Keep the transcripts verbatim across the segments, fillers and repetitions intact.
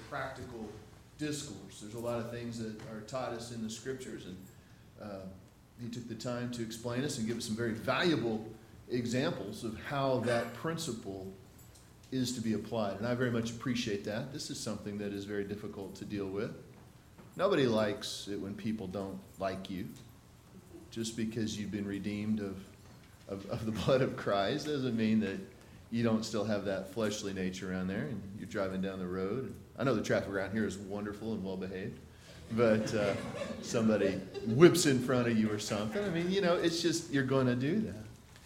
practical discourse. There's a lot of things that are taught us in the Scriptures, and uh, he took the time to explain us and give us some very valuable examples of how that principle is to be applied. And I very much appreciate that. This is something that is very difficult to deal with. Nobody likes it when people don't like you. Just because you've been redeemed of, of, of the blood of Christ doesn't mean that you don't still have that fleshly nature around there, and you're driving down the road. I know the traffic around here is wonderful and well-behaved, but uh, somebody whips in front of you or something. I mean, you know, it's just, you're going to do that.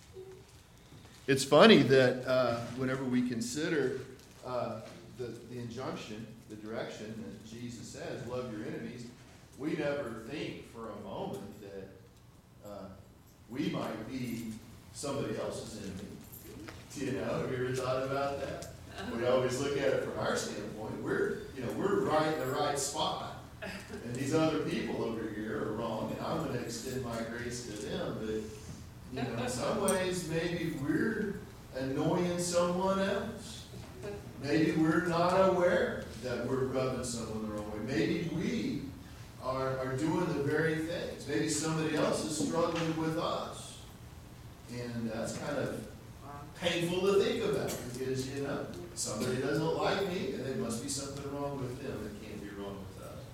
It's funny that uh, whenever we consider uh, the, the injunction, the direction that Jesus says, love your enemies, we never think for a moment that uh, we might be somebody else's enemy. You know, have you ever thought about that? We always look at it from our standpoint. We're, you know, we're right in the right spot, and these other people over here are wrong, and I'm going to extend my grace to them. But you know, in some ways, maybe we're annoying someone else. Maybe we're not aware that we're rubbing someone the wrong way. Maybe we are, are doing the very things. Maybe somebody else is struggling with us, and that's kind of painful to think about, because, you know, somebody doesn't like me, and there must be something wrong with them. It can't be wrong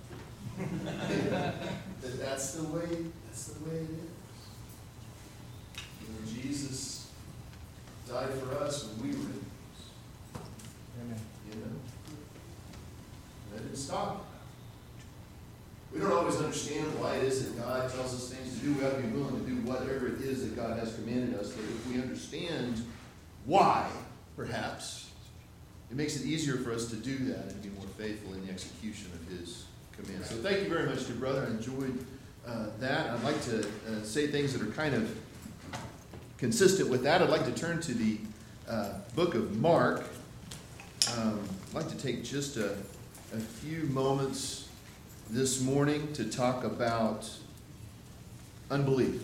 with us. that that's the way, that's the way it is. You know, Jesus died for us when we were enemies. Amen. You know? That didn't stop. We don't always understand why it is that God tells us things to do. We have to be willing to do whatever it is that God has commanded us. But if we understand why, perhaps, it makes it easier for us to do that and be more faithful in the execution of His commands. So thank you very much, dear brother. I enjoyed uh, that. I'd like to uh, say things that are kind of consistent with that. I'd like to turn to the uh, book of Mark. Um, I'd like to take just a, a few moments this morning to talk about unbelief.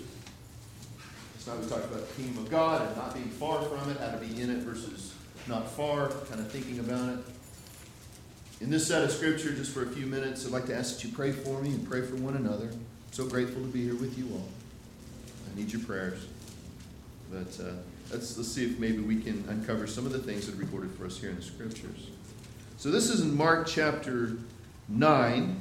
Now we talked about the kingdom of God and not being far from it, how to be in it versus not far, kind of thinking about it. In this set of scripture, just for a few minutes, I'd like to ask that you pray for me and pray for one another. I'm so grateful to be here with you all. I need your prayers. But uh, let's, let's see if maybe we can uncover some of the things that are recorded for us here in the scriptures. So this is in Mark chapter nine.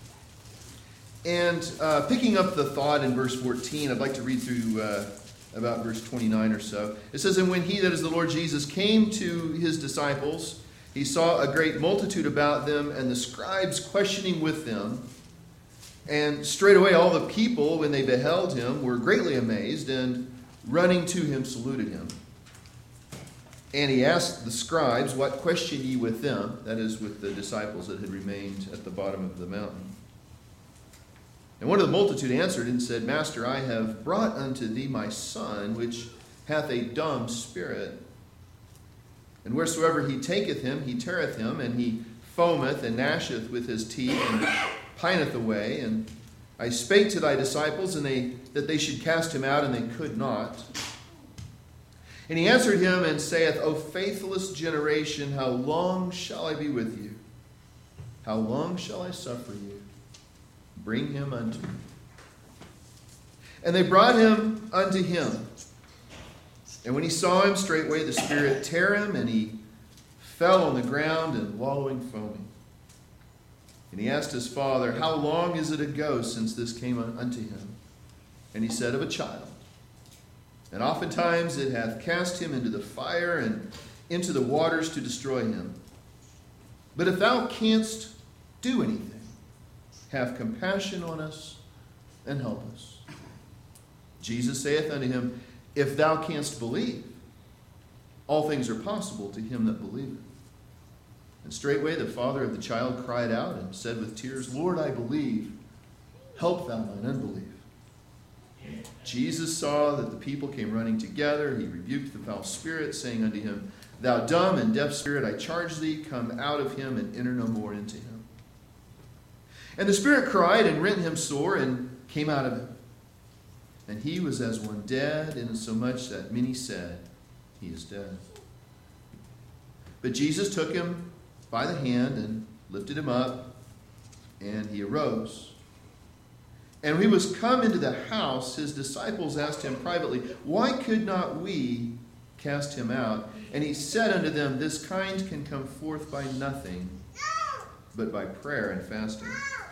And uh, picking up the thought in verse fourteen, I'd like to read through uh, about verse twenty-nine or so. It says, "And when he, that is the Lord Jesus, came to his disciples, he saw a great multitude about them, and the scribes questioning with them. And straightway all the people, when they beheld him, were greatly amazed, and running to him saluted him. And he asked the scribes, What question ye with them?" That is, with the disciples that had remained at the bottom of the mountain. And one of the multitude answered and said, Master, I have brought unto thee my son, which hath a dumb spirit. And wheresoever he taketh him, he teareth him, and he foameth and gnasheth with his teeth, and pineth away. And I spake to thy disciples, and they that they should cast him out, and they could not. And he answered him and saith, O faithless generation, how long shall I be with you? How long shall I suffer you? Bring him unto me. And they brought him unto him. And when he saw him, straightway the spirit tear him, and he fell on the ground and wallowing foaming. And he asked his father, How long is it ago since this came unto him? And he said, Of a child. And oftentimes it hath cast him into the fire and into the waters to destroy him. But if thou canst do anything, have compassion on us and help us. Jesus saith unto him, If thou canst believe, all things are possible to him that believeth. And straightway the father of the child cried out and said with tears, Lord, I believe, help thou mine unbelief. Jesus saw that the people came running together. He rebuked the foul spirit, saying unto him, Thou dumb and deaf spirit, I charge thee, come out of him and enter no more into him. And the spirit cried and rent him sore and came out of him. And he was as one dead, insomuch that many said, He is dead. But Jesus took him by the hand and lifted him up, and he arose. And when he was come into the house, his disciples asked him privately, Why could not we cast him out? And he said unto them, This kind can come forth by nothing, but by prayer and fasting.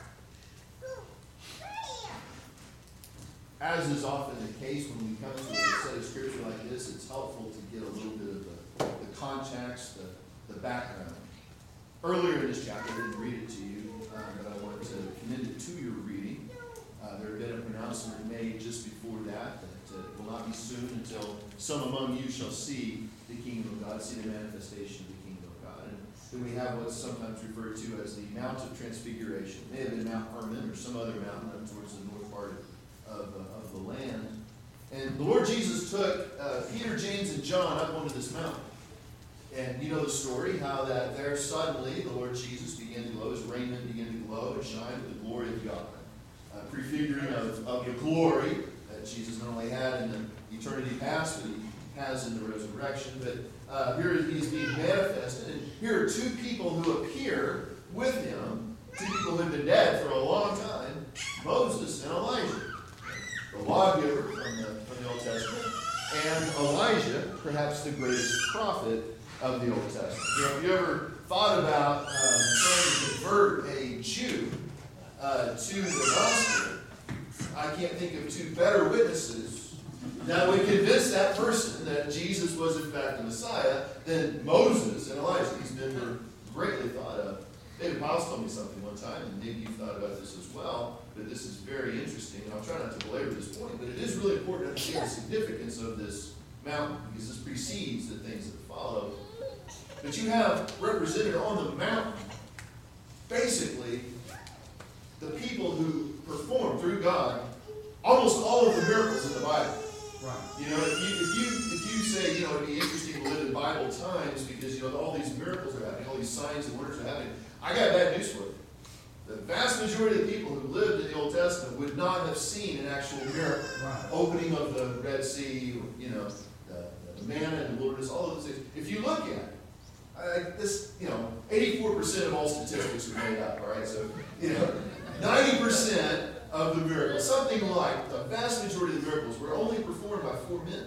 As is often the case when we come to a set of scripture like this, it's helpful to get a little bit of the, the context, the, the background. Earlier in this chapter, I didn't read it to you, uh, but I wanted to commend it to your reading. Uh, there had been a pronouncement made just before that, that uh, it will not be soon until some among you shall see the kingdom of God, see the manifestation of the kingdom of God. And then we have what's sometimes referred to as the Mount of Transfiguration. It may have been Mount Hermon or some other mountain up towards the north part of, uh, of the land. And the Lord Jesus took uh, Peter, James, and John up onto this mountain. And you know the story, how that there suddenly the Lord Jesus began to glow, his raiment began to glow and shine with the glory of God. Uh, prefiguring of, of the glory that Jesus not only had in the eternity past, but he has in the resurrection. But uh, here he's being manifested. And here are two people who appear with him, two people who have been dead for a long time, Moses and Elijah. The lawgiver from the, from the Old Testament, and Elijah, perhaps the greatest prophet of the Old Testament. You know, have you ever thought about um, trying to convert a Jew uh, to the gospel? I can't think of two better witnesses that would convince that person that Jesus was in fact the Messiah than Moses and Elijah. These men were greatly thought of. David Miles told me something one time, and maybe you've thought about this as well, but this is very interesting. I'll try not to belabor this point, but it is really important to understand the significance of this mountain, because this precedes the things that follow. But you have represented on the mountain, basically, the people who perform through God almost all of the miracles in the Bible. Right. You know, if you if you if you say, you know, it'd be interesting to live in Bible times because you know all these miracles are happening, all these signs and wonders are happening. I got bad news for you. The vast majority of the people who lived in the Old Testament would not have seen an actual miracle. Right. Opening of the Red Sea, you know, the, the manna in the wilderness, all of those things. If you look at it, uh, this, you know, eighty-four percent of all statistics are made up, all right? So, you know, ninety percent of the miracles, something like the vast majority of the miracles were only performed by four men.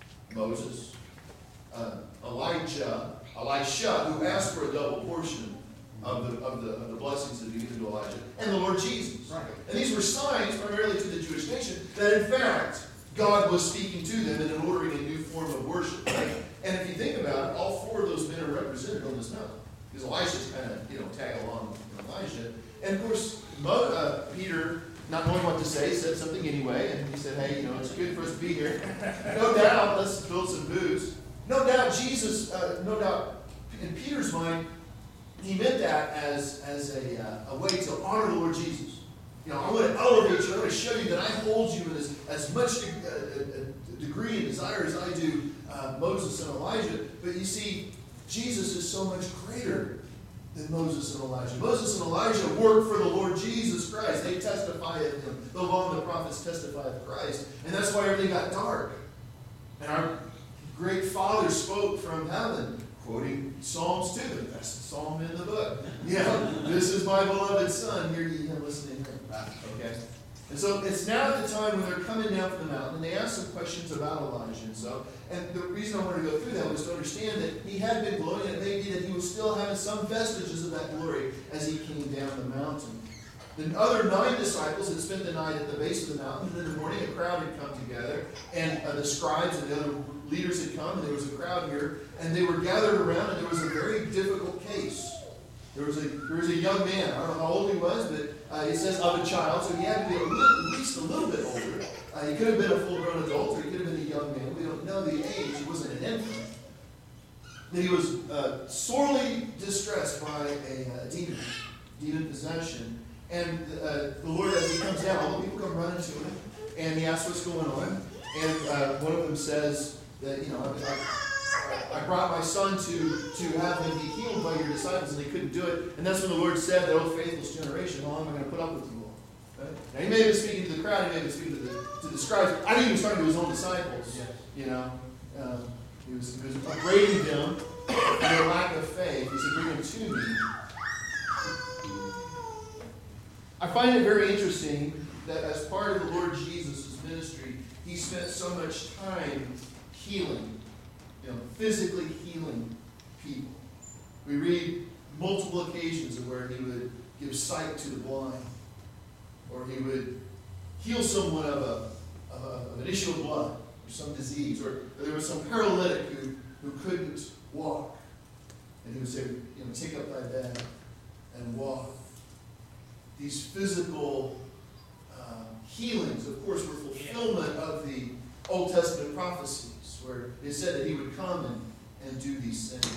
Moses, uh, Elijah, Elisha, who asked for a double portion of the, of the, of the blessings that he given to Elijah, and the Lord Jesus. Right. And these were signs primarily to the Jewish nation that in fact God was speaking to them and ordering a new form of worship. Right? And if you think about it, all four of those men are represented on this mountain. Because Elisha's kind of, you know, tag along with Elijah. And of course, Mo, uh, Peter, not knowing what to say, said something anyway, and he said, hey, you know, it's good for us to be here. No doubt, let's build some booths. No doubt Jesus, uh, no doubt, in Peter's mind, he meant that as, as a, uh, a way to honor the Lord Jesus. You know, I want to elevate you. I want to show you that I hold you in as, as much de- a, a degree and desire as I do uh, Moses and Elijah. But you see, Jesus is so much greater than Moses and Elijah. Moses and Elijah work for the Lord Jesus Christ. They testify of him. The law and the prophets testify of Christ. And that's why everything got dark. And our great Father spoke from heaven, quoting Psalms two, the best psalm in the book. Yeah, this is my beloved Son, hear ye him, listen to him. Okay? And so it's now at the time when they're coming down from the mountain, and they ask some questions about Elijah. And so, and the reason I wanted to go through that was to understand that he had been glowing, and it may be that he was still having some vestiges of that glory as he came down the mountain. The other nine disciples had spent the night at the base of the mountain, and in the morning a crowd had come together, and uh, the scribes and the other leaders had come, and there was a crowd here, and they were gathered around, and there was a very difficult case. There was a there was a young man. I don't know how old he was, but uh, it says of a child, so he had to be a little, at least a little bit older. Uh, he could have been a full-grown adult, or he could have been a young man. We don't know the age. He wasn't an infant. That he was uh, sorely distressed by a uh, demon, demon possession. And uh, the Lord, as he comes down, all the people come running to him, and he asks what's going on. And uh, one of them says that, you know, I, I, I brought my son to, to have him be healed by your disciples, and they couldn't do it. And that's when the Lord said, "O faithless generation, how long am I going to put up with you all?" Right? Now, he may have been speaking to the crowd, he may have been speaking to the, to the scribes. I think he was talking to his own disciples. Yeah. You know, um, he was, he was upbraiding them for their lack of faith. He said, "Bring them to me." I find it very interesting that as part of the Lord Jesus' ministry, he spent so much time healing, you know, physically healing people. We read multiple occasions of where he would give sight to the blind, or he would heal someone of, a, of, a, of an issue of blood, or some disease, or, or there was some paralytic who, who couldn't walk. And he would say, you know, take up thy bed and walk. These physical uh, healings, of course, were fulfillment of the Old Testament prophecies, where it said that he would come and, and do these things.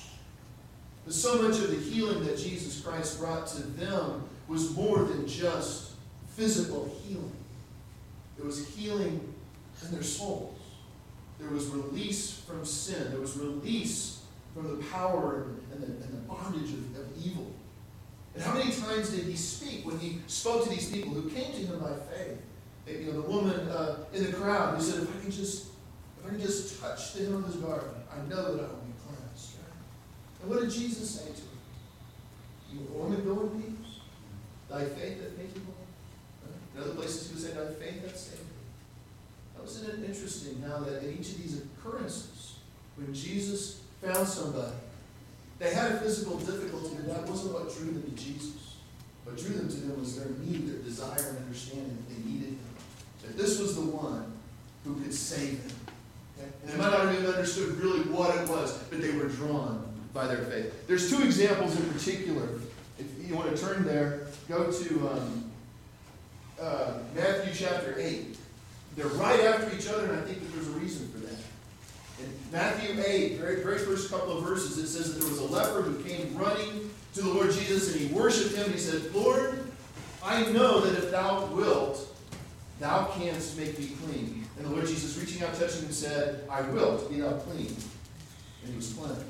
But so much of the healing that Jesus Christ brought to them was more than just physical healing. It was healing in their souls. There was release from sin. There was release from the power and the, and the bondage of, of evil. And how many times did he speak when he spoke to these people who came to him by faith? You know, the woman uh, in the crowd who said, if I can just, if I can just touch the hem of his garment, I know that I will be cleansed. Right? And what did Jesus say to her? You woman, go in peace. Thy faith hath made you whole. Right? In other places he would say, thy faith hath saved thee. Now, isn't it interesting how that in each of these occurrences, when Jesus found somebody, they had a physical difficulty, but that wasn't what drew them to Jesus. What drew them to him was their need, their desire and understanding that they needed him. That this was the one who could save them. Okay? And they might not have even understood really what it was, but they were drawn by their faith. There's two examples in particular. If you want to turn there, go to um, uh, Matthew chapter eight. They're right after each other, and I think that there's a reason for that. In Matthew eight, very, very first couple of verses, it says that there was a leper who came running to the Lord Jesus, and he worshipped him, and he said, Lord, I know that if thou wilt, thou canst make me clean. And the Lord Jesus, reaching out, touching him, said, I will, be thou clean. And he was cleansed.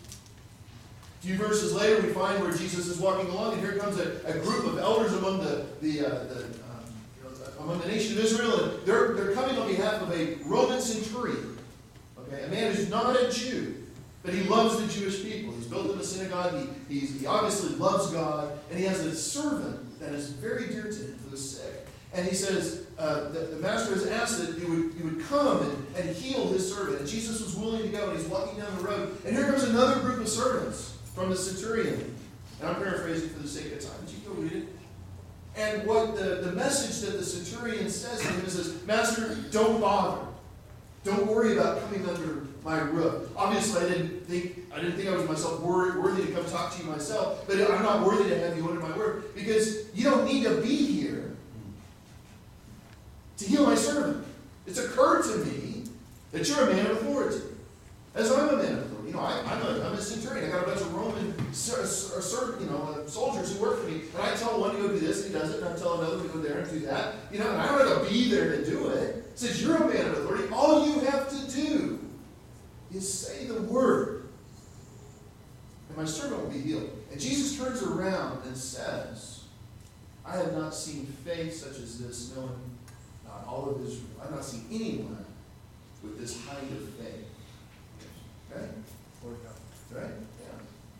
A few verses later, we find where Jesus is walking along, and here comes a, a group of elders among the, the, uh, the um, you know, among the nation of Israel, and they're, they're coming on behalf of a Roman centurion. Okay, a man who's not a Jew, but he loves the Jewish people. He's built in a synagogue. He, he's, he obviously loves God, and he has a servant that is very dear to him, who is sick. And he says uh, that the master has asked that he would, he would come and, and heal his servant. And Jesus was willing to go, and he's walking down the road. And here comes another group of servants from the centurion. And I'm paraphrasing for the sake of time, but you go read it. And what the, the message that the centurion says to him is this, Master, don't bother. Don't worry about coming under my roof. Obviously, I didn't think I didn't think I was myself worthy to come talk to you myself, but I'm not worthy to have you under my roof because you don't need to be here to heal my servant. It's occurred to me that you're a man of authority. As I'm a man of authority. You know, I, I'm, a, I'm a centurion. I got a bunch of Roman ser, ser, you know, uh, soldiers who work for me, and I tell one to go do this, and he does it, and I tell another to go there and do that. You know, and I don't have to be there to do it. It says you're a man of authority. All you have to do is say the word, and my servant will be healed. And Jesus turns around and says, I have not seen faith such as this, no one, not all of Israel. I've not seen anyone with this kind of faith. Okay? Right? Yeah.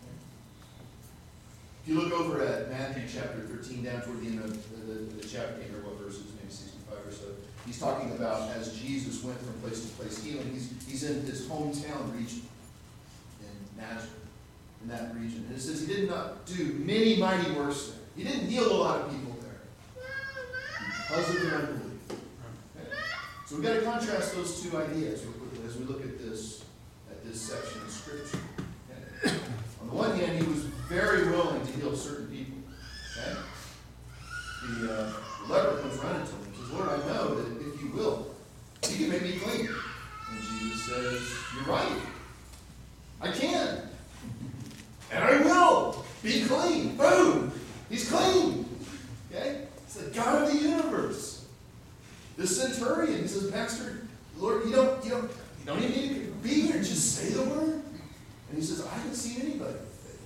If you look over at Matthew chapter thirteen, down toward the end of the, the, the chapter, I can't remember what verses, maybe sixty-five or so, he's talking about as Jesus went from place to place healing, he's, he's in his hometown region, in Nazareth, in that region. And it says he did not do many mighty works there. He didn't heal a lot of people there because of their unbelief. Okay? So we've got to contrast those two ideas real quickly as we look at this, at this section of Scripture. Okay? On the one hand, he was very willing to heal certain people. Okay? The, uh, the leper comes running to him and says, Lord, I know that if you will, you can make me clean. And Jesus says, you're right. I can. And I will be clean. Boom. He's clean. Okay? It's the God of the universe. The centurion, he says, Master, Lord, you don't, you don't, you don't even need to be here. Just say the word. And he says, I haven't seen anybody with faith.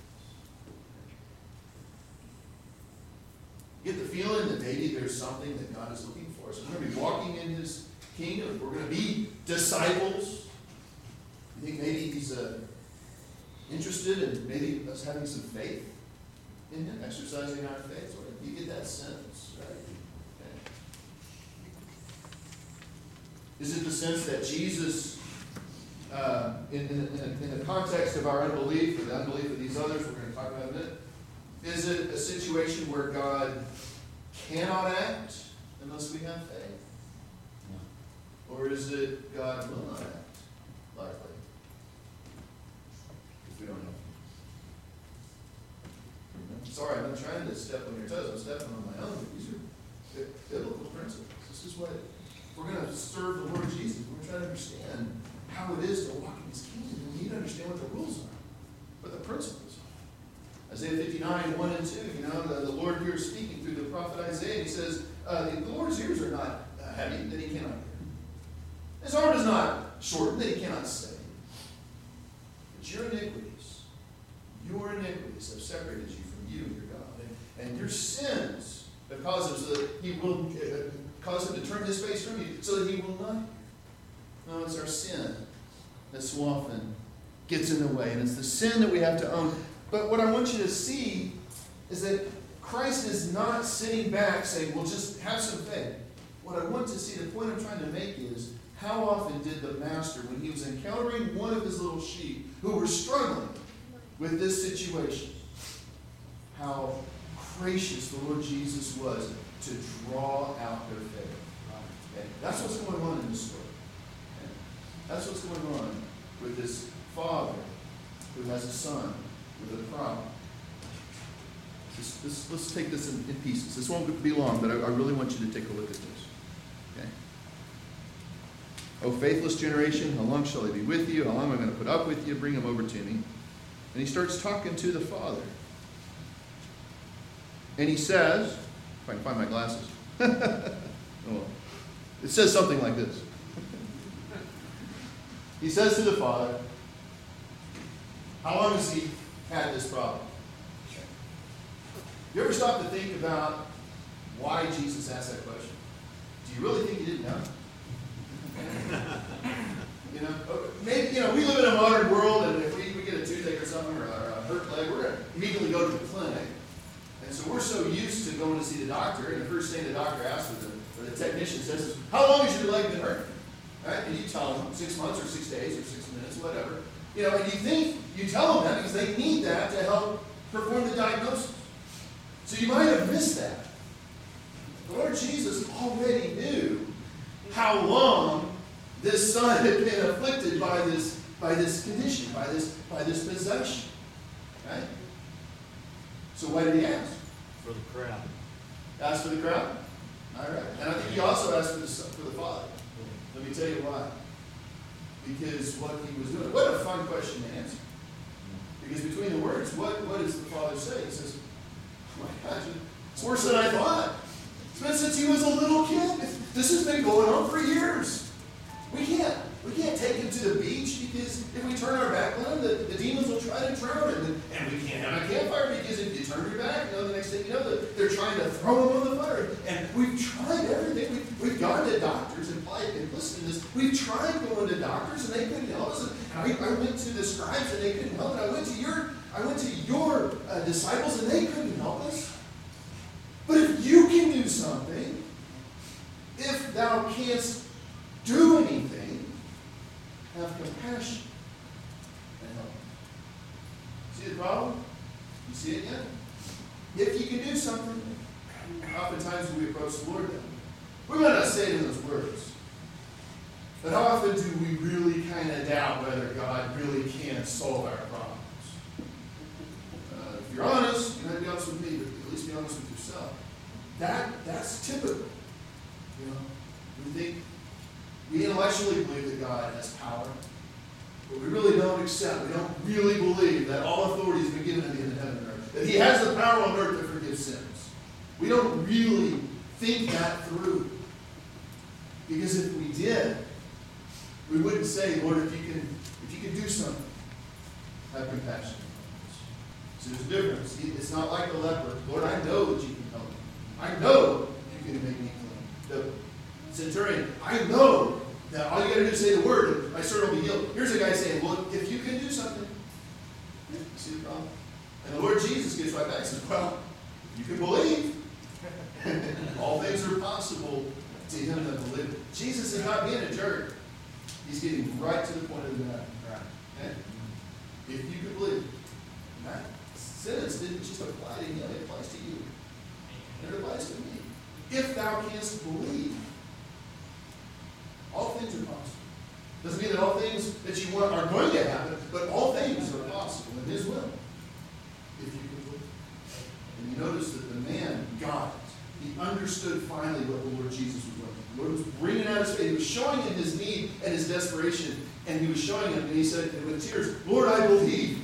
You get the feeling that maybe there's something that God is looking for. So we're going to be walking in his kingdom. We're going to be disciples. You think maybe he's uh, interested in maybe us having some faith? in Him, exercising our faith. You get that sense, right? Okay. Is it the sense that Jesus, uh, in, in, in, in the context of our unbelief, or the unbelief of these others we're going to talk about in a minute, is it a situation where God cannot act unless we have faith? Or is it God will not act, likely, if we don't have faith? Sorry, I'm not trying to step on your toes. I'm stepping on my own. These are biblical principles. This is what, we're going to serve the Lord Jesus. We're trying to understand how it is to walk in His kingdom. We need to understand what the rules are, what the principles are. Isaiah fifty-nine, one and two, you know, the, the Lord here is speaking through the prophet Isaiah. He says, uh, the, the Lord's ears are not uh, heavy, that He cannot hear. His arm is not shortened, that He cannot save. But your iniquities, your iniquities have separated you from you, your God. And, and your sins have caused Him so that He will uh, cause Him to turn His face from you, so that He will not hear. No, it's our sin that so often gets in the way. And it's the sin that we have to own. But what I want you to see is that Christ is not sitting back saying, well, just have some faith. What I want to see, the point I'm trying to make is, how often did the Master, when He was encountering one of His little sheep who were struggling with this situation, how gracious the Lord Jesus was to draw out their faith. Okay? That's what's going on in this story. Okay? That's what's going on with this father who has a son with a problem. This, this, let's take this in, in pieces. This won't be long, but I, I really want you to take a look at this. Okay? O faithless generation, how long shall I be with you? How long am I going to put up with you? Bring him over to me. And he starts talking to the father. And he says, if I can find my glasses. Oh, it says something like this. He says to the father, how long has he had this problem? You ever stop to think about why Jesus asked that question? Do you really think He didn't know? You know, maybe, you know, we live in a modern world, and if we, we get a toothache or something, or a hurt leg, we're going to immediately go to the clinic. And so we're so used to going to see the doctor, and the first thing the doctor asks, or the, or the technician says, is, how long has your leg been hurt? Right? And you tell them six months or six days or six minutes, whatever. You know, and you think you tell them that because they need that to help perform the diagnosis. So you might have missed that. The Lord Jesus already knew how long this son had been afflicted by this, by this condition, by this, by this possession. Right? So why did He ask? For the crowd. Ask for the crowd? All right. And I think He also asked for the, for the Father. Let me tell you why. Because what He was doing. What a fun question to answer. Because between the words, what, what does the Father say? He says, oh my gosh, it's worse than I thought. It's been since he was a little kid. This has been going on for years. We can't, we can't take him to the beach because if we turn our back on him, the, the demons will try to drown him. And, and we can't have a campfire because if you turn your back, you know, the next thing you know, they're trying to throw him on the fire. And we've tried everything. We've, we've gone to doctors and, and listen to this. We've tried going to doctors and they couldn't help us. And I, I went to the scribes and they couldn't help it. I went to your, I went to your uh, disciples and they couldn't help us. But if you can do something, if thou canst do anything, have compassion and help. See the problem? You see it yet? If you can do something, oftentimes we approach the Lord then. We might not say it in those words. But how often do we really kind of doubt whether God really can solve our problems? Uh, if you're honest, you might be honest with me, but at least be honest with yourself. That, that's typical. You know, we think, we intellectually believe that God has power, but we really don't accept, we don't really believe that all authority has been given to Him in heaven and earth, that He has the power on earth to forgive sins. We don't really think that through. Because if we did, we wouldn't say, Lord, if you can, if you can do something, have compassion. So there's a difference. It's not like the leper. Lord, I know that you can help me. I know you can make me clean. The centurion, I know that all you got to do is say the word, and my servant will be healed. Here's a guy saying, well, if you can do something, see the problem? And the Lord Jesus gets right back and says, well, you can believe. All things are possible to him that believe. Jesus is not being a jerk. He's getting right to the point of the matter. Okay? If you can believe. That sentence didn't just apply to him, it applies to you. And it applies to me. If thou canst believe, all things are possible. Doesn't mean that all things that you want are going to happen, but all things are possible in his will. If you can believe. And you notice that the man got it. He understood finally what the Lord Jesus was doing. The Lord was bringing out his faith. He was showing him his need and his desperation. And he was showing him, and he said with tears, Lord, I believe.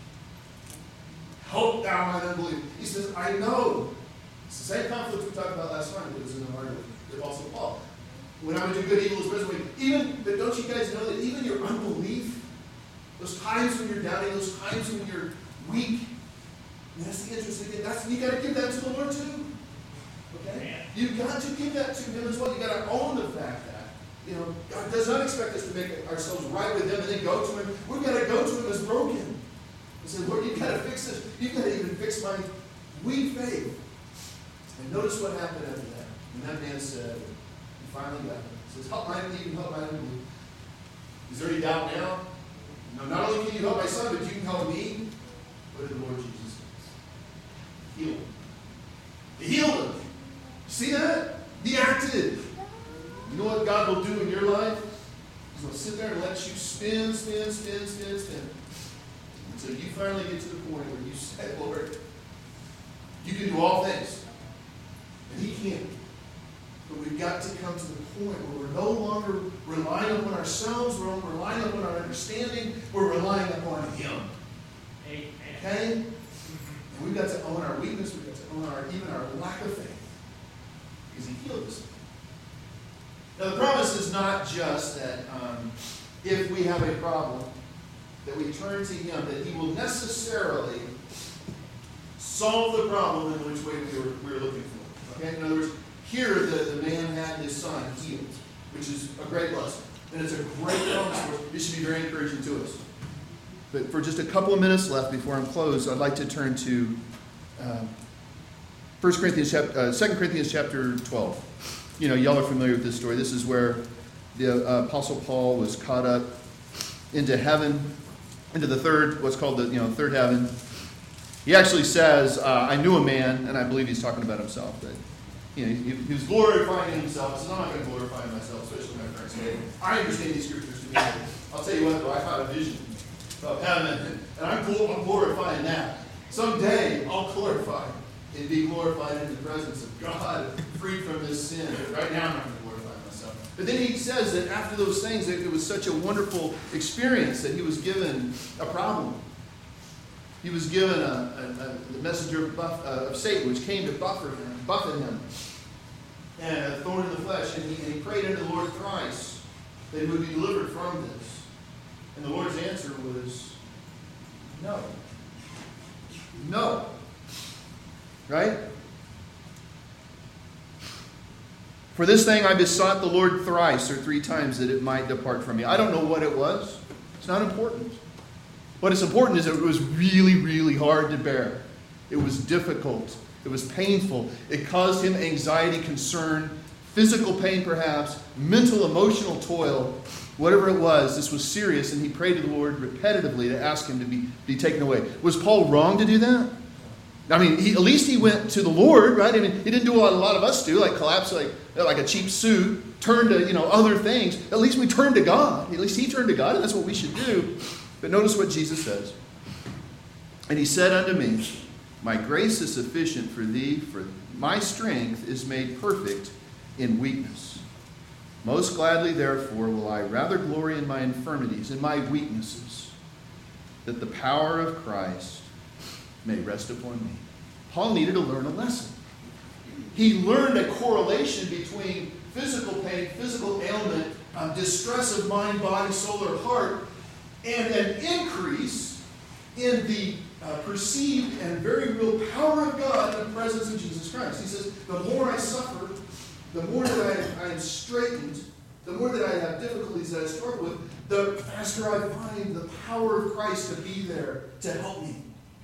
Help thou mine unbelief. He says, I know. It's the same conflict we talked about last time that was in the heart of the Apostle Paul. When I would do good, evil is present. Even, but don't you guys know that even your unbelief, those times when you're doubting, those times when you're weak, and that's the interesting thing. That's, you got to give that to the Lord too. Okay? You've got to give that to him as well. You've got to own the fact that, you know, God does not expect us to make ourselves right with him and then go to him. We've got to go to him as broken. And say, Lord, you've got to fix this. You've got to even fix my weak faith. And notice what happened after that. And that man said, he finally got it. He says, help my unbelief, help my unbelief. Is there any doubt now? No, not only can you help my son, but you can help me. What did the Lord Jesus do? Heal him. He healed him. See that? He acted. You know what God will do in your life? He's going to sit there and let you spin, spin, spin, spin, spin. Until you finally get to the point where you say, Lord, you can do all things. And he can't. But we've got to come to the point where we're no longer relying upon ourselves, we're relying upon our understanding, we're relying upon him. Amen. Okay? And we've got to own our weakness, we've got to own our even our lack of faith. Because he healed us. Now the promise is not just that um, if we have a problem, that we turn to him, that he will necessarily solve the problem in which way we were, we were looking for. Okay? In other words, here the, the man had his son healed, which is a great blessing. And it's a great promise for us. It should be very encouraging to us. But for just a couple of minutes left before I'm closed, I'd like to turn to uh, First Corinthians, uh, Second Corinthians chapter twelve. You know, y'all are familiar with this story. This is where the uh, Apostle Paul was caught up into heaven, into the third, what's called the you know third heaven. He actually says, uh, I knew a man, and I believe he's talking about himself, but you know, he, he was glorifying himself. He says, I'm not going to glorify myself, especially my friends say, I understand these scriptures to me. I'll tell you what, though, I had a vision of heaven, and I'm, I'm glorifying that. Someday, I'll glorify and be glorified in the presence of God, free from this sin. But right now, I'm not going to glorify myself. But then he says that after those things, that it was such a wonderful experience that he was given a problem. He was given a, a, a the messenger of, buff, uh, of Satan, which came to buffer him, buffet him, and a thorn in the flesh. And he, and he prayed unto the Lord thrice that he would be delivered from this. And the Lord's answer was, no. No. Right? For this thing I besought the Lord thrice or three times that it might depart from me. I don't know what it was. It's not important. What is important is that it was really, really hard to bear. It was difficult. It was painful. It caused him anxiety, concern, physical pain perhaps, mental, emotional toil. Whatever it was, this was serious, and he prayed to the Lord repetitively to ask him to be, be taken away. Was Paul wrong to do that? I mean, he, at least he went to the Lord, right? I mean, he didn't do what a lot of us do, like collapse like, like a cheap suit, turn to, you know, other things. At least we turn to God. At least he turned to God, and that's what we should do. But notice what Jesus says. And he said unto me, my grace is sufficient for thee, for my strength is made perfect in weakness. Most gladly, therefore, will I rather glory in my infirmities, in my weaknesses, that the power of Christ may rest upon me. Paul needed to learn a lesson. He learned a correlation between physical pain, physical ailment, um, distress of mind, body, soul, or heart, and an increase in the uh, perceived and very real power of God in the presence of Jesus Christ. He says, the more I suffer, the more that I, I am straitened, the more that I have difficulties that I struggle with, the faster I find the power of Christ to be there to help me.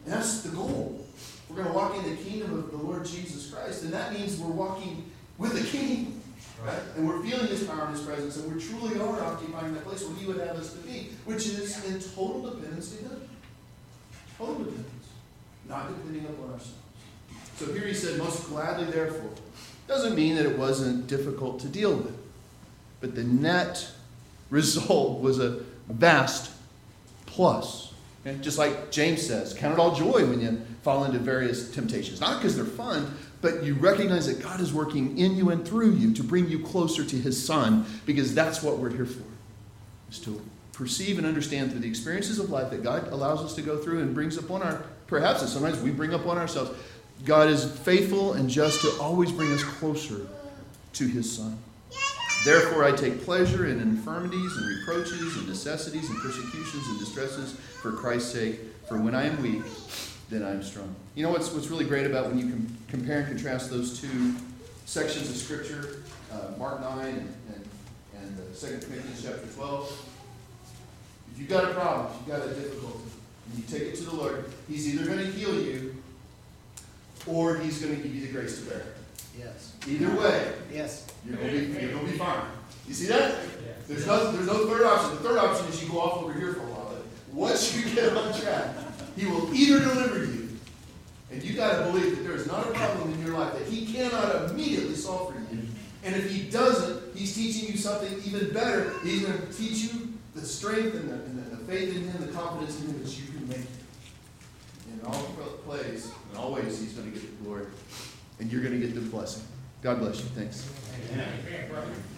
And that's the goal. We're going to walk in the kingdom of the Lord Jesus Christ, and that means we're walking with the King. Right? And we're feeling His power and His presence, and we truly are occupying that place where He would have us to be, which is in total dependence to Him. Total dependence. Not depending upon ourselves. So here He said, most gladly therefore. Doesn't mean that it wasn't difficult to deal with. But the net result was a vast plus. Okay? Just like James says, count it all joy when you fall into various temptations. Not because they're fun, but you recognize that God is working in you and through you to bring you closer to His Son, because that's what we're here for, is to perceive and understand through the experiences of life that God allows us to go through and brings upon our, perhaps, and sometimes we bring upon ourselves. God is faithful and just to always bring us closer to His Son. Therefore, I take pleasure in infirmities and reproaches and necessities and persecutions and distresses for Christ's sake. For when I am weak, then I am strong. You know what's what's really great about when you com- compare and contrast those two sections of Scripture, uh, Mark nine and, and, and uh, Second Corinthians chapter twelve? If you've got a problem, if you've got a difficulty, and you take it to the Lord, He's either going to heal you or He's going to give you the grace to bear it. Yes. Either way, yes, you're going to be you're going to be fine. You see that? Yeah. There's no there's no third option. The third option is you go off over here for a while. But once you get on track, He will either deliver you, and you got to believe that there is not a problem in your life that He cannot immediately solve for you. And if He doesn't, He's teaching you something even better. He's going to teach you the strength and the, and the, the faith in Him, the confidence in Him that you can make it. In all plays, in all ways, He's going to get the glory. And you're going to get the blessing. God bless you. Thanks. Amen.